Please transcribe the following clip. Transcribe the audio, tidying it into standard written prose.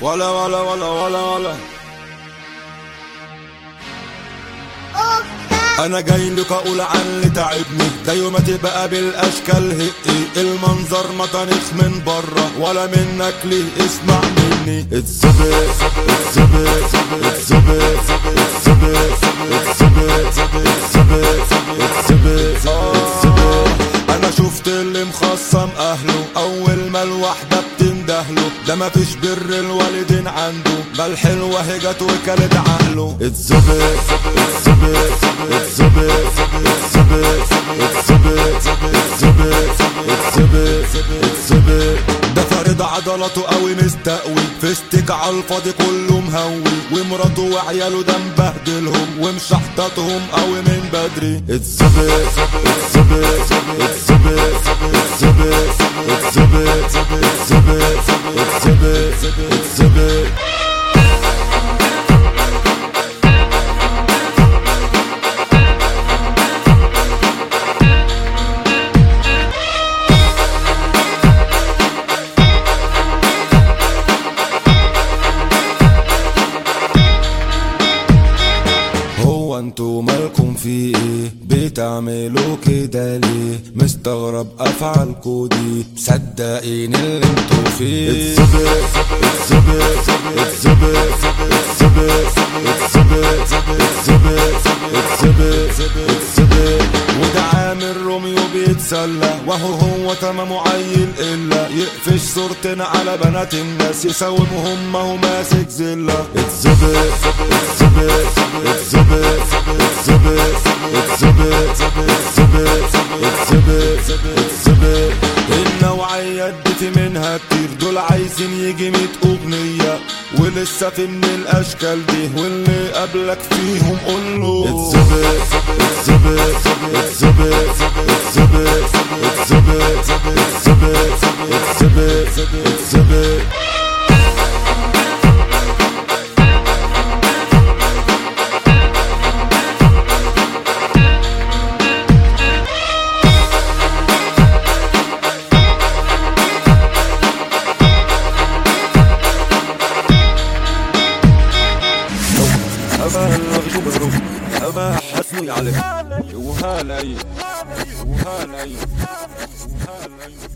ولا ولا ولا ولا ولا. انا جاي لك اقول عن اللي تعبني، ده يوم تبقى بالاشكال هقي المنظر ما طريخ من بره ولا منك ليه اسمع مني. اتزبط اتزبط اتزبط اتزبط اتزبط اتزبط اتزبط. انا شفت اللي مخصم اهله اول ما الوحده بتندهله، ده مفيش بر الوالدين عنده، ده الحلوه هجت وكلت عقله. اتزبط اتزبط اتزبط اتزبط اتزبط اتزبط اتزبط. ده فارد عضلاته قوي مستقوي، فيستك عالفاضي كله مهوي، ومراته وعياله ده مبهدلهم ومشحططهم قوي من بدري. اتزبط اتزبط اتزبط اتزبط اتزبط اتزبط اتزبط اتزبط. انتوا مالكم في ايه؟ بتعملوا كده ليه؟ مستغرب افعالكوا دي، مصدقين اللي انتوا فيه. اتزبط اتزبط اتزبط اتزبط اتزبط اتزبط اتزبط اتزبط. وده عامل روميو بيتسلى وهو تمام عيل الا يقفش صورتنا على بنات الناس، يساومهم وهو ماسك زله. اتزبط اتزبط اتزبط اتزبط اتزبط اتزبط اتزبط اتزبط. النوعيات دي في منها كتير، دول عايزين يجي 100 اغنية ولسه في من الاشكال دي، واللي قبلك فيهم قوله اتزبط اتزبط اتزبط اتزبط اتزبط اتزبط اتزبط اتزبط. أبا حسني عليك وهالي وهالي وهالي.